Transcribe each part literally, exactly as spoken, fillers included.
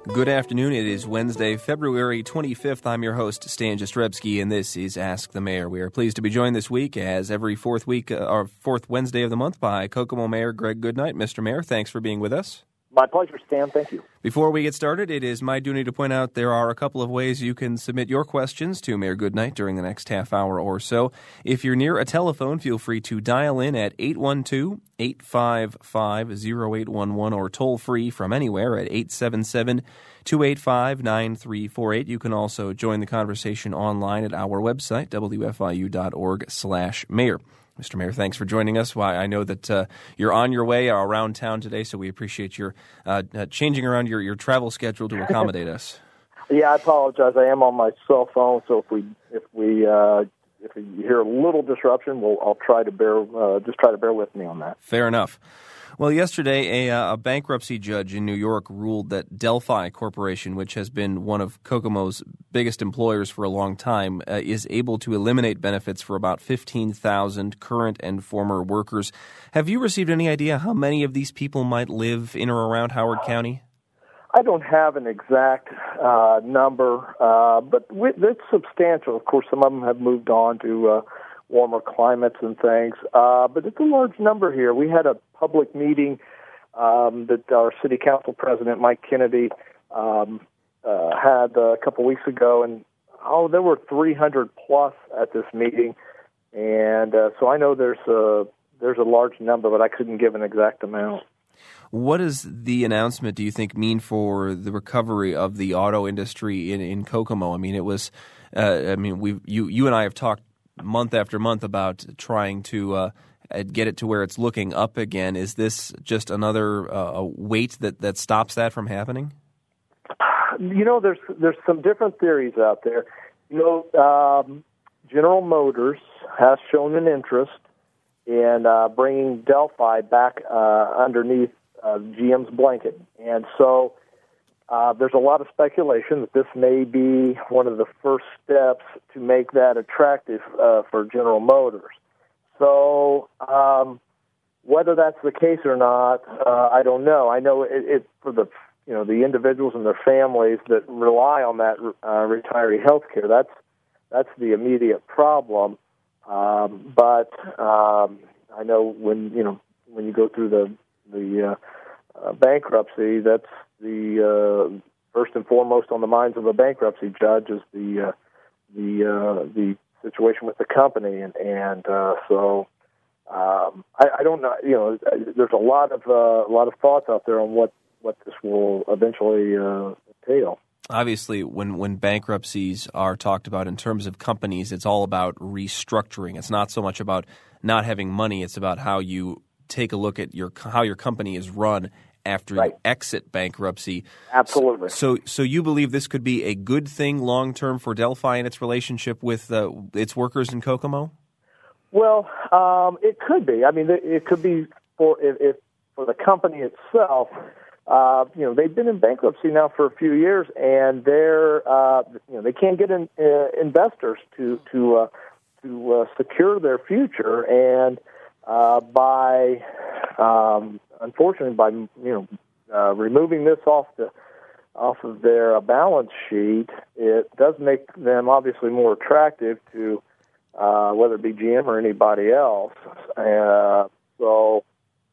Good afternoon. It is Wednesday, February twenty-fifth. I'm your host, Stan Jastrzebski, and this is Ask the Mayor. We are pleased to be joined this week, as every fourth week uh, or fourth Wednesday of the month, by Kokomo Mayor Greg Goodnight. Mister Mayor, thanks for being with us. My pleasure, Stan. Thank you. Before we get started, it is my duty to point out there are a couple of ways you can submit your questions to Mayor Goodnight during the next half hour or so. If you're near a telephone, feel free to dial in at eight one two, eight five five, zero eight one one or toll free from anywhere at eight seven seven, two eight five, nine three four eight. You can also join the conversation online at our website, w f i u dot org slash mayor. Mister Mayor, thanks for joining us. Why, I know that uh, you're on your way around town today, so we appreciate your uh, uh, changing around your, your travel schedule to accommodate us. Yeah, I apologize. I am on my cell phone, so if we if we uh, if you hear a little disruption, we'll I'll try to bear uh, just try to bear with me on that. Fair enough. Well, yesterday, a, a bankruptcy judge in New York ruled that Delphi Corporation, which has been one of Kokomo's biggest employers for a long time, uh, is able to eliminate benefits for about fifteen thousand current and former workers. Have you received any idea how many of these people might live in or around Howard County? I don't have an exact uh, number, uh, but it's substantial. Of course, some of them have moved on to uh, warmer climates and things, uh, but it's a large number here. We had a public meeting um, that our city council president, Mike Kennedy, um, uh, had a couple weeks ago, and oh, there were three hundred plus at this meeting, and uh, so I know there's a there's a large number, but I couldn't give an exact amount. What does the announcement, do you think, mean for the recovery of the auto industry in, in Kokomo? I mean, it was, uh, I mean, we you you and I have talked month after month about trying to uh, get it to where it's looking up again. Is this just another uh, weight that, that stops that from happening? You know, there's there's some different theories out there. You know, um, General Motors has shown an interest in uh, bringing Delphi back uh, underneath uh, G M's blanket, and so uh, there's a lot of speculation that this may be one of the first steps to make that attractive uh, for General Motors. So um, whether that's the case or not, uh, I don't know. I know it, it for the you know the individuals and their families that rely on that uh, retiree health care. That's that's the immediate problem. Um, but um, I know when you know when you go through the the uh, uh, bankruptcy, that's the uh, first and foremost on the minds of a bankruptcy judge is the uh, the uh, the situation with the company, and and uh, so um, I, I don't know. You know, there's a lot of uh, a lot of thoughts out there on what, what this will eventually uh, entail. Obviously, when, when bankruptcies are talked about in terms of companies, it's all about restructuring. It's not so much about not having money. It's about how you take a look at your how your company is run after right. you exit bankruptcy. Absolutely. So, so you believe this could be a good thing long term for Delphi and its relationship with uh, its workers in Kokomo? Well, um, it could be. I mean, it could be for if, if for the company itself. Uh, you know, they've been in bankruptcy now for a few years, and they're uh, you know they can't get in, uh, investors to to uh, to uh, secure their future, and uh, by um, unfortunately by you know uh, removing this off the off of their uh, balance sheet, it does make them obviously more attractive to uh, whether it be G M or anybody else. Uh, so.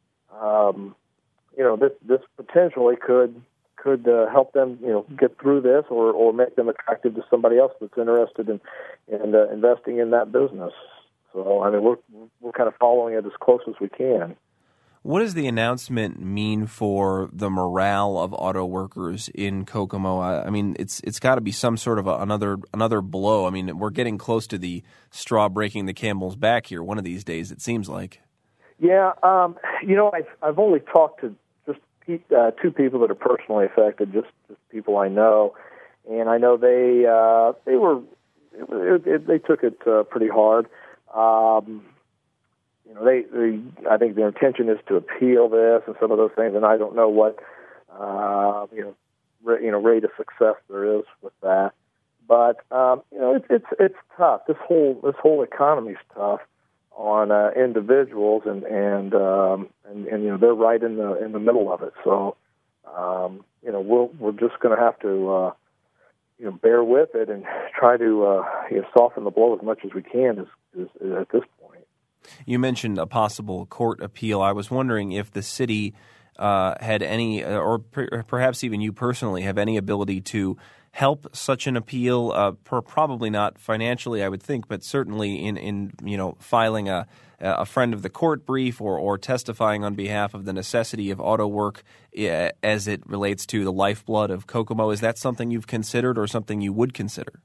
Um, You know, this this potentially could could uh, help them, you know, get through this, or, or make them attractive to somebody else that's interested in in uh, investing in that business. So, I mean, we're we're kind of following it as close as we can. What does the announcement mean for the morale of auto workers in Kokomo? I, I mean, it's it's got to be some sort of a, another another blow. I mean, we're getting close to the straw breaking the camel's back here. One of these days, it seems like. Yeah, um, you know, I've I've only talked to just uh, two people that are personally affected, just, just people I know, and I know they uh, they were it, it, they took it uh, pretty hard. Um, you know, they, they I think their intention is to appeal this and some of those things, and I don't know what uh, you know ra- you know rate of success there is with that. But um, you know, it's it's it's tough. This whole this whole economy is tough on uh, individuals, and and, um, and and you know they're right in the in the middle of it. So um, you know, we'll, we're just going to have to, uh, you know, bear with it and try to uh, you know, soften the blow as much as we can as, as, as at this point. You mentioned a possible court appeal. I was wondering if the city uh, had any, or per- perhaps even you personally, have any ability to help such an appeal, uh, per, probably not financially, I would think, but certainly in, in you know, filing a a friend of the court brief or, or testifying on behalf of the necessity of auto work uh, as it relates to the lifeblood of Kokomo. Is that something you've considered or something you would consider?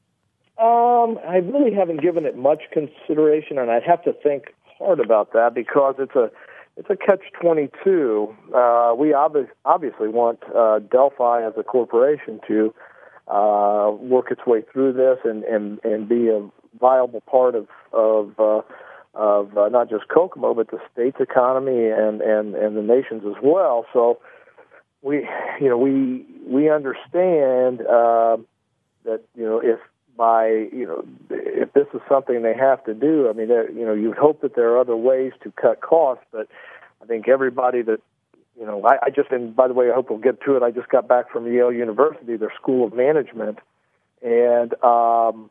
Um, I really haven't given it much consideration, and I'd have to think hard about that because it's a it's a catch twenty-two. Uh, we obvi- obviously want uh, Delphi as a corporation to uh, work its way through this and, and, and be a viable part of of uh, of uh, not just Kokomo, but the state's economy and, and, and the nation's as well. So we, you know, we we understand uh, that, you know, if by, you know, if this is something they have to do, I mean, you know, you'd hope that there are other ways to cut costs, but I think everybody that, you know, I, I just, and by the way, I hope we'll get to it, I just got back from Yale University, their School of Management, and um,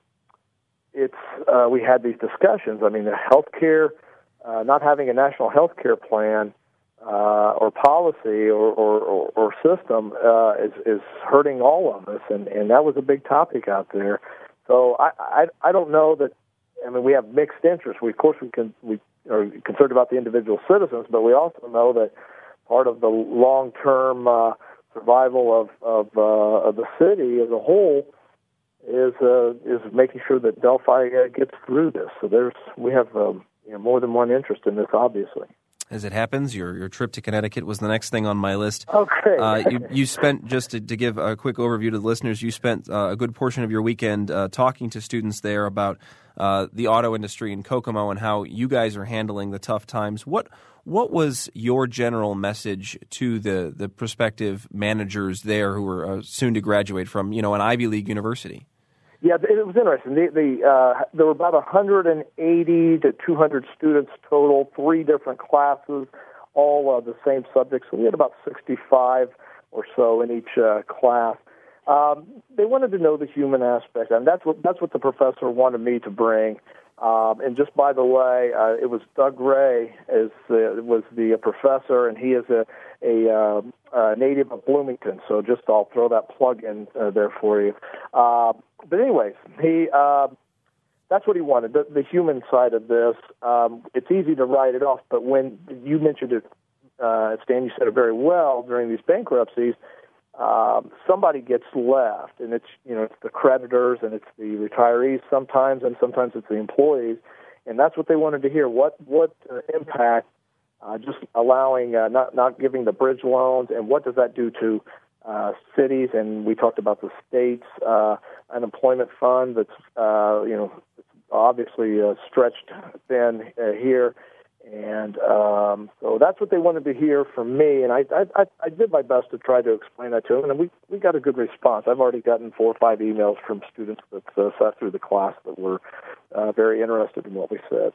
it's uh, we had these discussions. I mean, the healthcare, uh, not having a national healthcare plan uh, or policy or, or, or, or system uh, is, is hurting all of us, and, and that was a big topic out there. So I, I, I don't know that. I mean, we have mixed interests. We, of course, we can we are concerned about the individual citizens, but we also know that part of the long-term uh, survival of of, uh, of the city as a whole is uh, is making sure that Delphi uh, gets through this. So there's we have um, you know, more than one interest in this, obviously. As it happens, your your trip to Connecticut was the next thing on my list. Okay. uh, you, you spent, just to, to give a quick overview to the listeners, you spent uh, a good portion of your weekend uh, talking to students there about uh, the auto industry in Kokomo and how you guys are handling the tough times. What what was your general message to the, the prospective managers there who were uh, soon to graduate from, you know, an Ivy League university? Yeah, it was interesting. The, the, uh, there were about one hundred eighty to two hundred students total, three different classes, all uh, the same subjects. So we had about sixty-five or so in each uh, class. Um, they wanted to know the human aspect, and that's what that's what the professor wanted me to bring. Um, and just by the way, uh, it was Doug Ray is uh, was the uh, professor, and he is a, a, uh, a native of Bloomington. So just I'll throw that plug in uh, there for you. Uh, but anyways, he uh, that's what he wanted, the, the human side of this. Um, it's easy to write it off, but when you mentioned it, uh, Stan, you said it very well during these bankruptcies. Um, somebody gets left, and it's you know it's the creditors and it's the retirees sometimes, and sometimes it's the employees, and that's what they wanted to hear. What what uh, impact uh, just allowing uh, not not giving the bridge loans, and what does that do to uh, cities? And we talked about the state's uh, unemployment fund that's uh, you know obviously uh, stretched thin uh, here. And um, so that's what they wanted to hear from me, and I, I I did my best to try to explain that to them, and we, we got a good response. I've already gotten four or five emails from students that uh, sat through the class that were uh, very interested in what we said.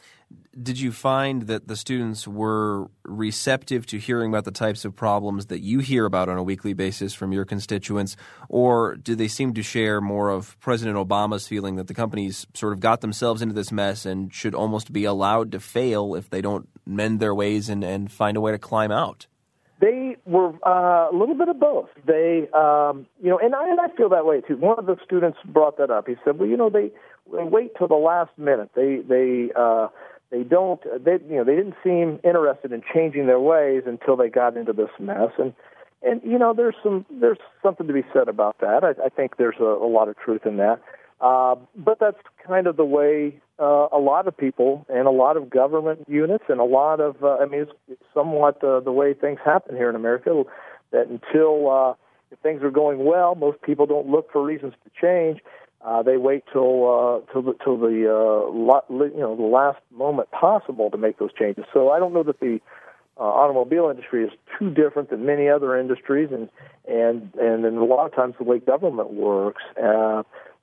Did you find that the students were receptive to hearing about the types of problems that you hear about on a weekly basis from your constituents, or do they seem to share more of President Obama's feeling that the companies sort of got themselves into this mess and should almost be allowed to fail if they don't mend their ways and, and find a way to climb out? They were uh, a little bit of both. They, um, you know, and I, and I feel that way too. One of the students brought that up. He said, "Well, you know, they, they wait till the last minute. They, they, uh, they don't. They, you know, they didn't seem interested in changing their ways until they got into this mess." And, and you know, there's some, there's something to be said about that. I, I think there's a, a lot of truth in that. Uh, but that's kind of the way uh, a lot of people and a lot of government units and a lot of, uh, I mean, it's, it's somewhat uh, the way things happen here in America, that until uh, if things are going well, most people don't look for reasons to change. Uh, they wait till uh, till the, till the uh, lot, you know the last moment possible to make those changes. So I don't know that the uh, automobile industry is too different than many other industries, and and and in a lot of times the way government works. Uh,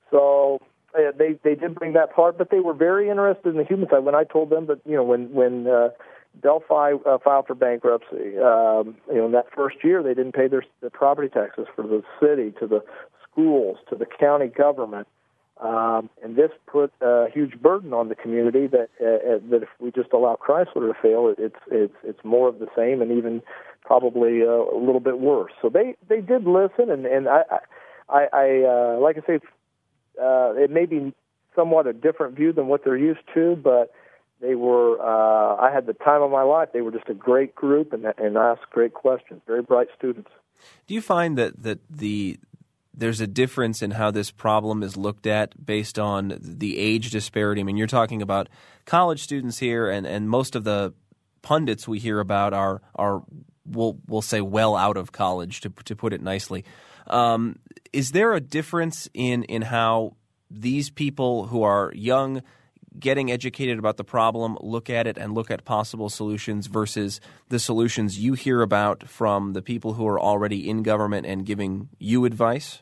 So uh, they they did bring that part, but they were very interested in the human side. When I told them that, you know, when when uh, Delphi uh, filed for bankruptcy. Um, you know, in that first year, they didn't pay their, their property taxes for the city, to the schools, to the county government. Um, and this put a huge burden on the community that uh, that if we just allow Chrysler to fail, it's it's it's more of the same, and even probably uh, a little bit worse. So they, they did listen, and and I I, I uh, like I say, uh, it may be somewhat a different view than what they're used to, but they were. Uh, I had the time of my life. They were just a great group, and and asked great questions. Very bright students. Do you find that that the there's a difference in how this problem is looked at based on the age disparity? I mean, you're talking about college students here, and, and most of the pundits we hear about are are we'll we'll say well out of college, to to put it nicely. Um, is there a difference in in how these people who are young, getting educated about the problem, look at it and look at possible solutions versus the solutions you hear about from the people who are already in government and giving you advice?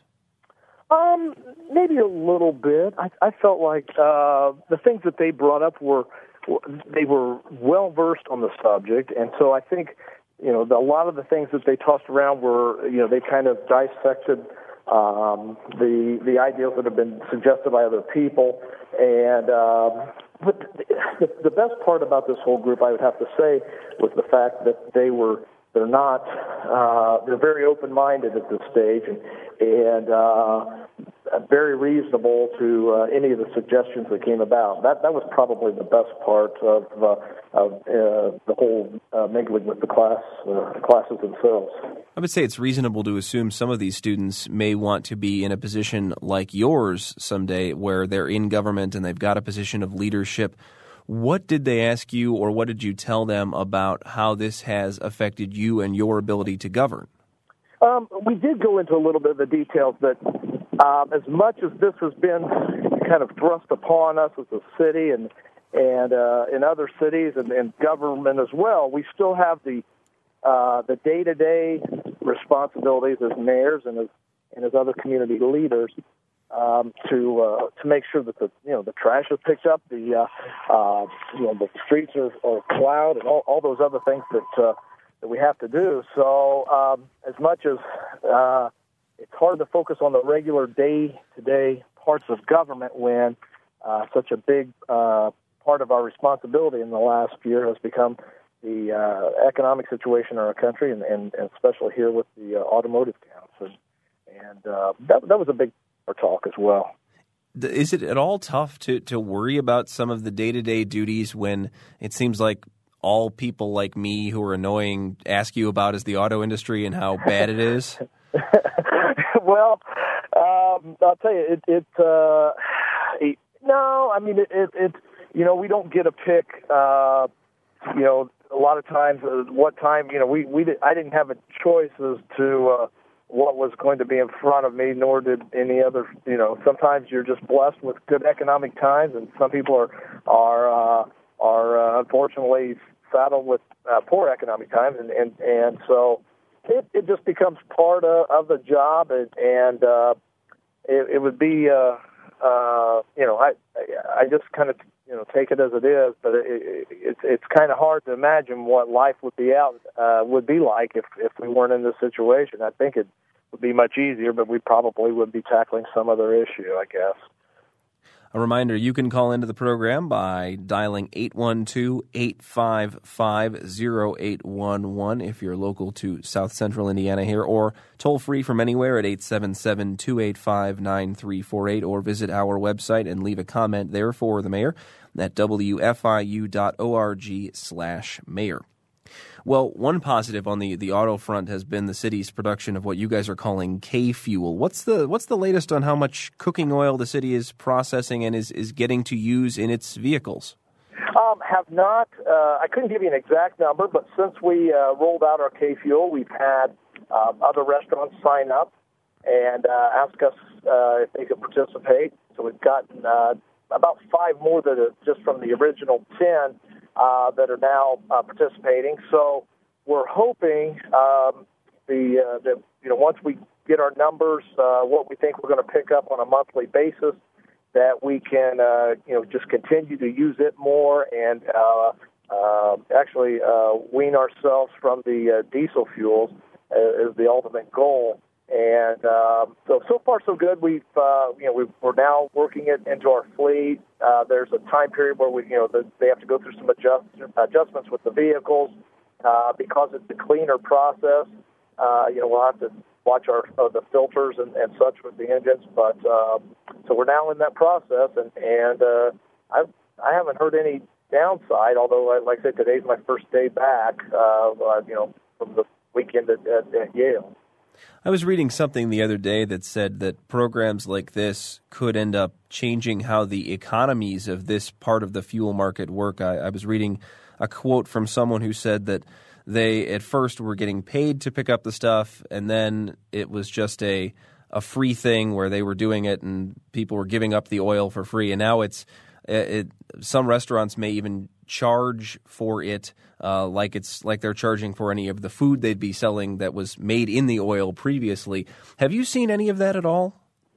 Um, maybe a little bit. I, I felt like uh, the things that they brought up were, they were well versed on the subject, and so I think, you know, the, a lot of the things that they tossed around were, you know, they kind of dissected um, the the ideals that have been suggested by other people. And um, but the, the best part about this whole group, I would have to say, was the fact that they were they're not uh, they're very open-minded at this stage, and and uh, very reasonable to uh, any of the suggestions that came about. That that was probably the best part of uh, of uh, the whole uh, mingling with the class uh, classes themselves. I would say it's reasonable to assume some of these students may want to be in a position like yours someday, where they're in government and they've got a position of leadership. What did they ask you, or what did you tell them about how this has affected you and your ability to govern? Um, we did go into a little bit of the details that um, as much as this has been kind of thrust upon us as a city and and uh, in other cities and, and government as well, we still have the uh, the day-to-day responsibilities as mayors and as and as other community leaders um, to uh, to make sure that the you know the trash is picked up, the uh, uh, you know the streets are, are plowed, and all, all those other things that uh, that we have to do. So um, as much as uh, it's hard to focus on the regular day-to-day parts of government when uh, such a big uh, part of our responsibility in the last year has become the uh, economic situation in our country, and, and, and especially here with the uh, automotive counts. And, and uh, that, that was a big part talk as well. Is it at all tough to, to worry about some of the day-to-day duties when it seems like all people like me who are annoying ask you about is the auto industry and how bad it is? Well, um, I'll tell you, it, it, uh, it no, I mean, it, it, it, you know, we don't get a pick, uh, you know, a lot of times, uh, what time, you know, we, we did, I didn't have a choice as to uh, what was going to be in front of me, nor did any other, you know, sometimes you're just blessed with good economic times, and some people are, are, uh, are uh, unfortunately saddled with uh, poor economic times, and, and, and so it, it just becomes part of, of the job, and, and uh, it, it would be, uh, uh, you know, I, I just kind of, you know, take it as it is, but it, it, it's it's kind of hard to imagine what life would be out uh, would be like if, if we weren't in this situation. I think it would be much easier, but we probably would be tackling some other issue, I guess. A reminder, you can call into the program by dialing eight one two, eight five five, zero eight one one if you're local to South Central Indiana here, or toll free from anywhere at eight seven seven, two eight five, nine three four eight, or visit our website and leave a comment there for the mayor at w f i u dot org slash mayor. Well, one positive on the, the auto front has been the city's production of what you guys are calling K-Fuel. What's the what's the latest on how much cooking oil the city is processing and is, is getting to use in its vehicles? Um, have not. Uh, I couldn't give you an exact number, but since we uh, rolled out our K-Fuel, we've had uh, other restaurants sign up and uh, ask us uh, if they could participate. So we've gotten uh, about five more that are just from the original ten Uh, that are now uh, participating. So we're hoping um, the uh, that you know once we get our numbers, uh, what we think we're going to pick up on a monthly basis, that we can uh, you know just continue to use it more and uh, uh, actually uh, wean ourselves from the uh, diesel fuels uh, is the ultimate goal. And um, so, so far so good. We've, uh, you know, we've, we're now working it into our fleet. Uh, there's a time period where we, you know, the, they have to go through some adjust, adjustments with the vehicles uh, because it's a cleaner process. Uh, you know, we'll have to watch our uh, the filters and, and such with the engines. But uh, so we're now in that process, and and uh, I I haven't heard any downside. Although, like I said, today's my first day back. Uh, uh, you know, from the weekend at, at, at Yale. I was reading something the other day that said that programs like this could end up changing how the economies of this part of the fuel market work. I, I was reading a quote from someone who said that they at first were getting paid to pick up the stuff, and then it was just a a free thing where they were doing it and people were giving up the oil for free. And now it's it, some restaurants may even charge for it uh, like it's like they're charging for any of the food they'd be selling that was made in the oil previously. Have you seen any of that at all?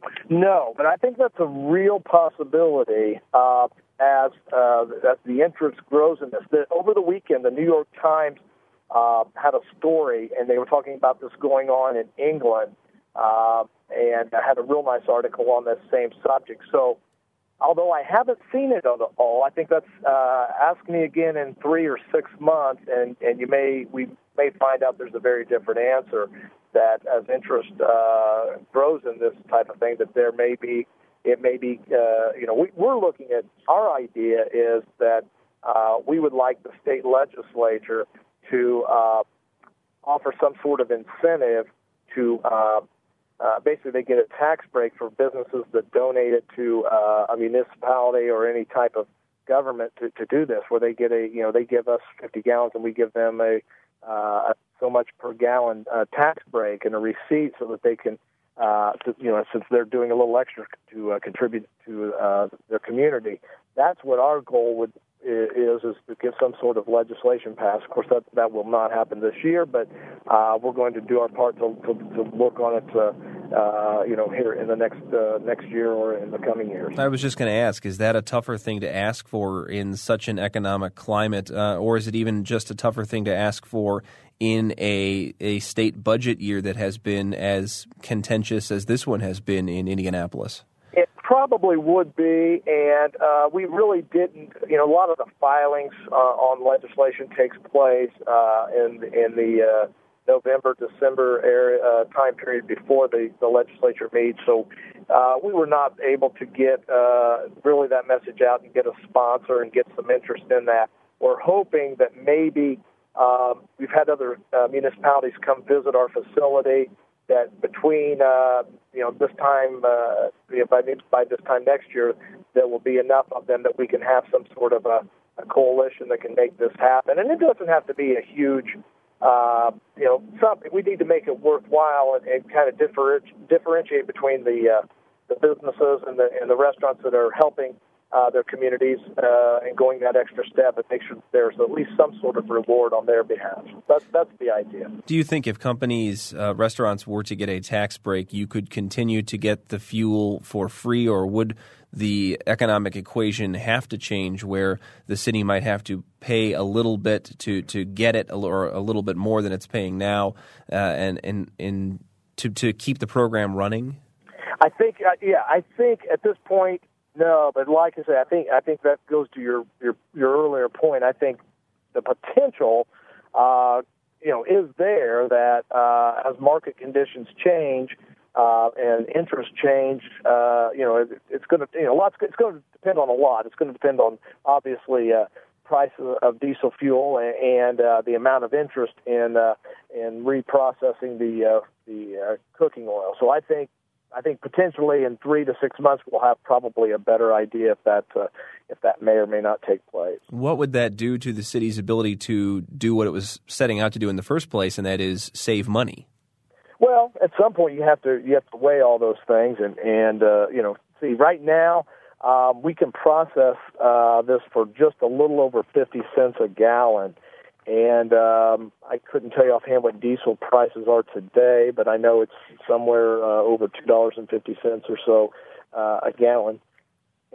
No, but I think that's a real possibility uh, as uh, as the interest grows in this. The, over the weekend, the New York Times uh, had a story, and they were talking about this going on in England, uh, and I had a real nice article on this same subject. So, although I haven't seen it at all, I think that's uh, ask me again in three or six months, and, and you may we may find out there's a very different answer. That as interest uh, grows in this type of thing, that there may be it may be uh, you know we, we're looking at our idea is that uh, we would like the state legislature to uh, offer some sort of incentive to. Uh, Uh, basically, they get a tax break for businesses that donate it to uh, a municipality or any type of government to, to do this, where they get a, you know, they give us fifty gallons and we give them a uh, so much per gallon uh, tax break and a receipt so that they can, uh, to, you know, since they're doing a little extra to uh, contribute to uh, their community. That's what our goal would is is to get some sort of legislation passed. Of course, that that will not happen this year, but uh, we're going to do our part to to, to work on it, uh, uh, you know, here in the next uh, next year or in the coming years. I was just going to ask: is that a tougher thing to ask for in such an economic climate, uh, or is it even just a tougher thing to ask for in a a state budget year that has been as contentious as this one has been in Indianapolis? It probably would be, and uh, we really didn't. You know, a lot of the filings uh, on legislation takes place uh, in in the uh, November, December area uh, time period before the, the legislature meets. So uh, we were not able to get uh, really that message out and get a sponsor and get some interest in that. We're hoping that maybe uh, we've had other uh, municipalities come visit our facility. That between uh, you know this time uh, you know, by by this time next year, there will be enough of them that we can have some sort of a, a coalition that can make this happen. And it doesn't have to be a huge, uh, you know, something. We need to make it worthwhile and, and kind of differenti- differentiate between the uh, the businesses and the and the restaurants that are helping uh, their communities uh, and going that extra step and make sure that there's at least some sort of reward on their behalf. That's that's the idea. Do you think if companies, uh, restaurants were to get a tax break, you could continue to get the fuel for free, or would the economic equation have to change where the city might have to pay a little bit to, to get it, or a little bit more than it's paying now, uh, and, and, and to, to keep the program running? I think, uh, yeah, I think at this point, no, but like I said, I think I think that goes to your your, your earlier point. I think the potential, uh, you know, is there that uh, as market conditions change uh, and interest change, uh, you know, it, it's going to, you know, lots. It's going to depend on a lot. It's going to depend on obviously uh, price of, of diesel fuel and, and uh, the amount of interest in uh, in reprocessing the uh, the uh, cooking oil. So I think. I think potentially in three to six months we'll have probably a better idea if that uh, if that may or may not take place. What would that do to the city's ability to do what it was setting out to do in the first place, and that is save money? Well, at some point you have to you have to weigh all those things, and and uh, you know, see right now um, we can process uh, this for just a little over fifty cents a gallon. And um, I couldn't tell you offhand what diesel prices are today, but I know it's somewhere uh, over two dollars and fifty cents or so uh, a gallon.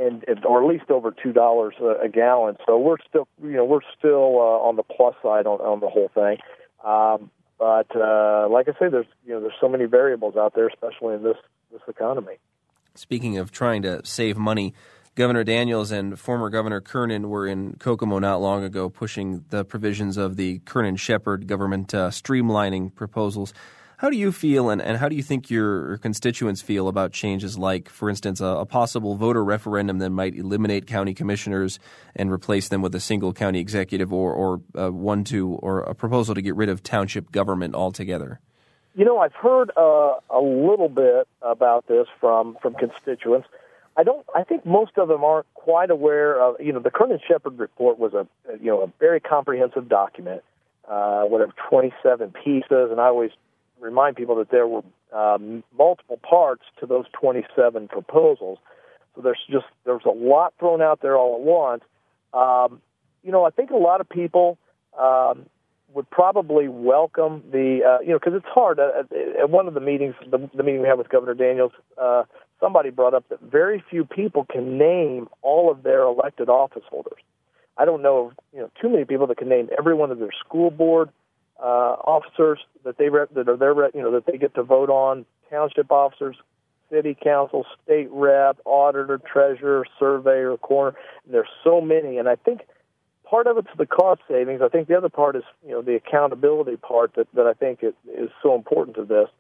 and, and or at least over two dollars a gallon. So we're still, you know, we're still uh, on the plus side on, on the whole thing. Um, but uh, like I say, there's you know there's so many variables out there, especially in this this economy. Speaking of trying to save money, Governor Daniels and former Governor Kernan were in Kokomo not long ago pushing the provisions of the Kernan-Shepherd government uh, streamlining proposals. How do you feel, and, and how do you think your constituents feel about changes like, for instance, a, a possible voter referendum that might eliminate county commissioners and replace them with a single county executive, or, or uh, one to, or a proposal to get rid of township government altogether? You know, I've heard uh, a little bit about this from, from constituents. I don't. I think most of them aren't quite aware of. You know, the Kernan-Shepherd report was a you know a very comprehensive document, uh, whatever twenty-seven pieces, and I always remind people that there were um, multiple parts to those twenty-seven proposals. So there's just there's a lot thrown out there all at once. Um, you know, I think a lot of people um, would probably welcome the uh, you know because it's hard. At, at one of the meetings, the, the meeting we had with Governor Daniels, uh, somebody brought up that very few people can name all of their elected office holders. I don't know, you know, too many people that can name every one of their school board uh, officers that they rep, that are their, you know, that they get to vote on, township officers, city council, state rep, auditor, treasurer, surveyor, coroner. And there's so many, and I think part of it's the cost savings. I think the other part is, you know, the accountability part that, that I think is, is so important to this.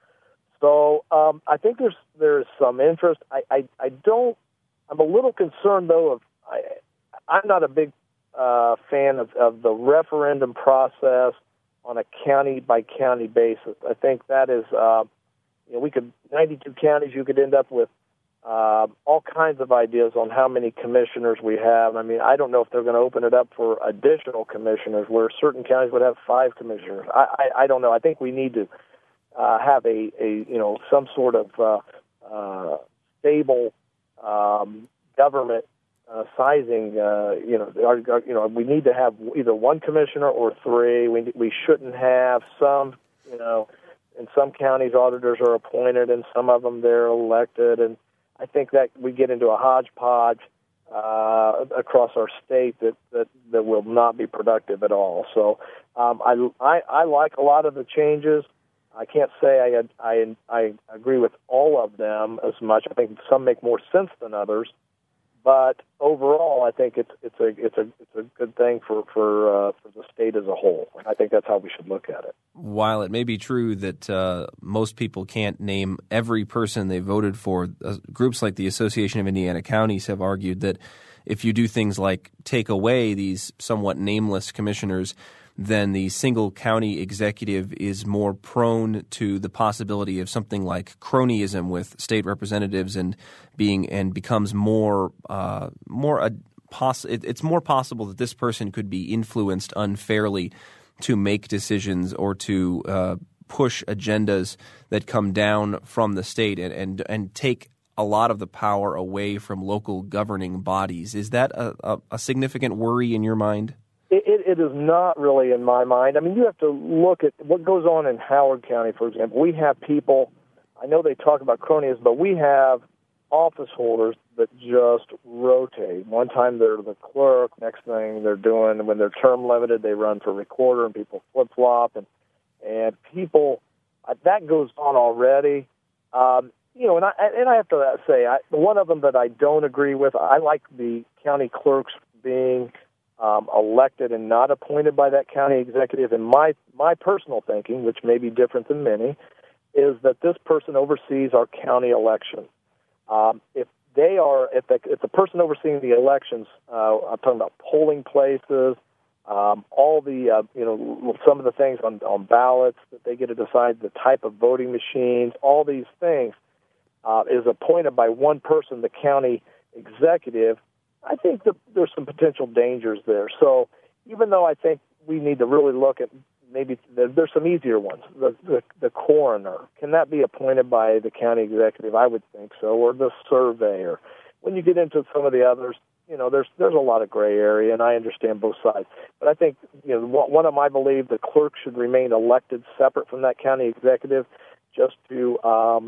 So um, I think there's there's some interest. I, I, I don't. I'm a little concerned though. Of I, I'm not a big uh, fan of, of the referendum process on a county by county basis. I think that is, uh, you know, we could ninety-two counties. You could end up with uh, all kinds of ideas on how many commissioners we have. I mean, I don't know if they're going to open it up for additional commissioners, where certain counties would have five commissioners. I, I, I don't know. I think we need to. Uh, have a, a you know some sort of uh, uh, stable um, government uh, sizing. Uh, you know, our, our, you know, we need to have either one commissioner or three. We we shouldn't have some. You know, in some counties, auditors are appointed, and some of them they're elected. And I think that we get into a hodgepodge uh, across our state that, that that will not be productive at all. So um, I, I I like a lot of the changes. I can't say I, I I agree with all of them as much. I think some make more sense than others, but overall, I think it's it's a it's a it's a good thing for for uh, for the state as a whole. I think that's how we should look at it. While it may be true that uh, most people can't name every person they voted for, uh, groups like the Association of Indiana Counties have argued that if you do things like take away these somewhat nameless commissioners, then the single county executive is more prone to the possibility of something like cronyism with state representatives, and being and becomes more uh, more a poss- it, it's more possible that this person could be influenced unfairly to make decisions or to uh, push agendas that come down from the state and, and and take a lot of the power away from local governing bodies. Is that a, a, a significant worry in your mind? It, it, it is not really in my mind. I mean, you have to look at what goes on in Howard County, for example. We have people, I know they talk about cronyism, but we have office holders that just rotate. One time they're the clerk, next thing they're doing, when they're term limited, they run for recorder, and people flip-flop, and, and people, uh, that goes on already. Um, you know, and I, and I have to say, I, one of them that I don't agree with, I like the county clerks being Um, elected and not appointed by that county executive. And my my personal thinking, which may be different than many, is that this person oversees our county election. Um, if they are, if the, if the person overseeing the elections, uh, I'm talking about polling places, um, all the uh, you know some of the things on, on ballots that they get to decide, the type of voting machines, all these things, uh, is appointed by one person, the county executive. I think that there's some potential dangers there. So even though I think we need to really look at maybe there's some easier ones, the, the the coroner, can that be appointed by the county executive? I would think so, or the surveyor. When you get into some of the others, you know, there's there's a lot of gray area, and I understand both sides. But I think, you know, one of them, I believe the clerk should remain elected separate from that county executive, just to um,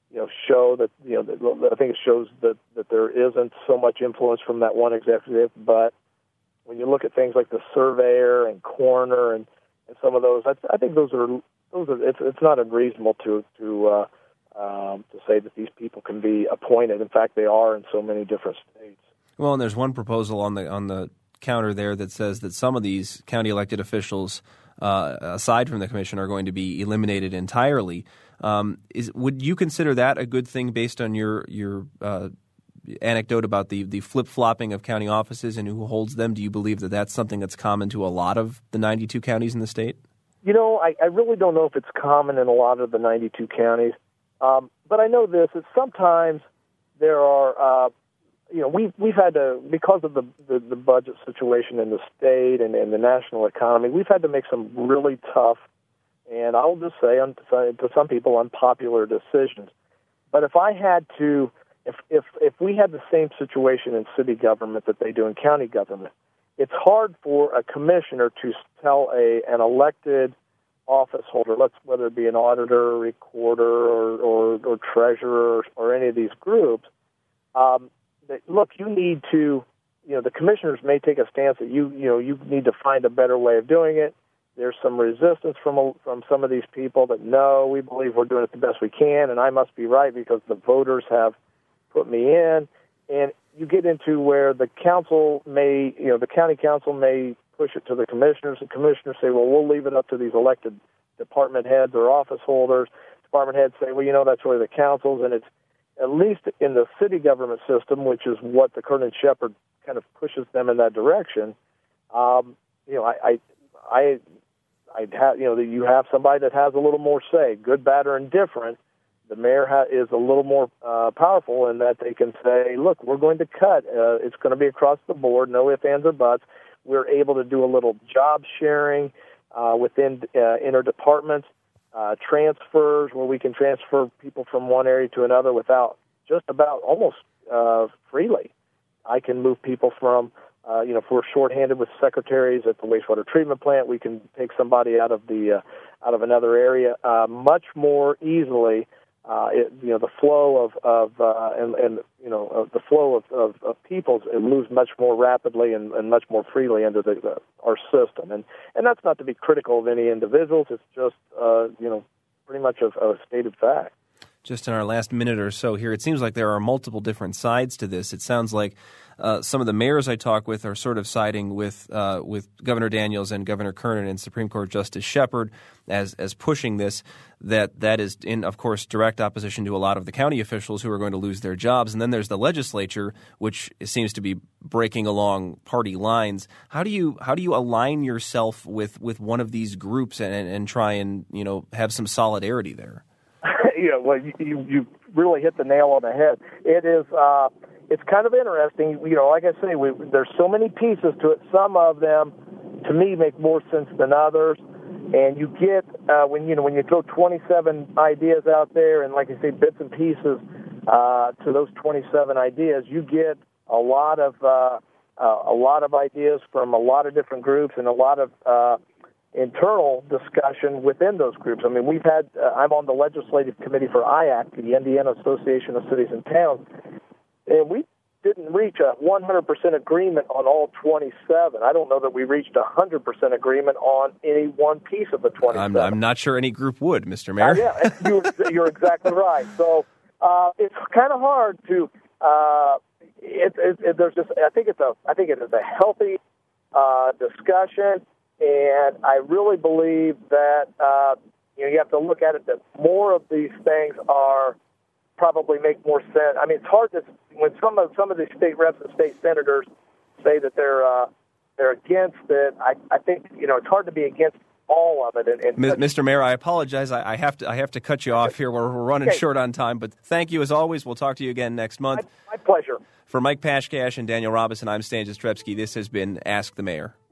you know, show that, you know, that, I think it shows that, that there isn't so much influence from that one executive. But when you look at things like the surveyor and coroner and, and some of those, I, I think those are those are it's it's not unreasonable to to uh, um, to say that these people can be appointed. In fact, they are in so many different states. Well, and there's one proposal on the on the counter there that says that some of these county elected officials, uh, aside from the commission, are going to be eliminated entirely. Um, is would you consider that a good thing based on your your uh, anecdote about the, the flip-flopping of county offices and who holds them? Do you believe that that's something that's common to a lot of the ninety-two counties in the state? You know, I, I really don't know if it's common in a lot of the ninety-two counties, um, but I know this, that sometimes there are, uh, you know, we've, we've had to, because of the, the, the budget situation in the state and, and the national economy, we've had to make some really tough, and I'll just say to some people, unpopular decisions. But if I had to, if, if, if we had the same situation in city government that they do in county government, it's hard for a commissioner to tell a an elected office holder, let's whether it be an auditor, recorder, or, or, or treasurer, or, or any of these groups, um, that, look, you need to, you know, the commissioners may take a stance that you, you know, you need to find a better way of doing it. There's some resistance from from some of these people that, no, we believe we're doing it the best we can, and I must be right because the voters have put me in. And you get into where the council may, you know, the county council may push it to the commissioners. The commissioners say, well, we'll leave it up to these elected department heads or office holders. Department heads say, well, you know, that's really the council's. And it's at least in the city government system, which is what the Kernan Shepherd kind of pushes them in that direction. Um, you know, I, I, I, I'd have, you know, that you have somebody that has a little more say, good, bad, or indifferent. The mayor ha- is a little more uh, powerful in that they can say, look, we're going to cut. Uh, it's going to be across the board, no ifs, ands, or buts. We're able to do a little job sharing uh, within uh, interdepartments, uh, transfers where we can transfer people from one area to another without just about almost uh, freely. I can move people from, uh, you know, if we're shorthanded with secretaries at the wastewater treatment plant, we can take somebody out of the uh, out of another area uh, much more easily. Uh, it, you know, the flow of, of uh, and, and, you know, of the flow of, of, of people, it moves much more rapidly and, and much more freely into the, the, our system. And, and that's not to be critical of any individuals. It's just, uh, you know, pretty much a, a stated fact. Just in our last minute or so here, it seems like there are multiple different sides to this. It sounds like uh, some of the mayors I talk with are sort of siding with uh, with Governor Daniels and Governor Kernan and Supreme Court Justice Shepherd as as pushing this. That that is in, of course, direct opposition to a lot of the county officials who are going to lose their jobs. And then there's the legislature, which seems to be breaking along party lines. How do you how do you align yourself with, with one of these groups and, and try and, you know, have some solidarity there? Yeah, well, you, you you really hit the nail on the head. It is, uh, it's kind of interesting. You know, like I say, we, there's so many pieces to it. Some of them, to me, make more sense than others. And you get uh, when you know when you throw twenty-seven ideas out there, and like I say, bits and pieces uh, to those twenty-seven ideas, you get a lot of uh, uh, a lot of ideas from a lot of different groups and a lot of uh, internal discussion within those groups. I mean, we've had, uh, I'm on the legislative committee for I A C, the Indiana Association of Cities and Towns, and we didn't reach a one hundred percent agreement on all twenty-seven. I don't know that we reached a one hundred percent agreement on any one piece of the twenty-seven. I'm, I'm not sure any group would, Mister Mayor. Uh, yeah, you're, you're exactly right. So uh, it's kind of hard to, uh, it, it, it, there's just, I think it's a, I think it is a healthy uh, discussion. And I really believe that uh, you know you have to look at it that more of these things are probably make more sense. I mean, it's hard to when some of some of these state reps and state senators say that they're uh, they're against it. I, I think you know it's hard to be against all of it. And, and Mister Mayor, I apologize. I, I have to I have to cut you off here. We're, we're running okay. short on time. But thank you as always. We'll talk to you again next month. My, my pleasure. For Mike Pashkash and Daniel Robison, I'm Stan Jastrzebski. This has been Ask the Mayor.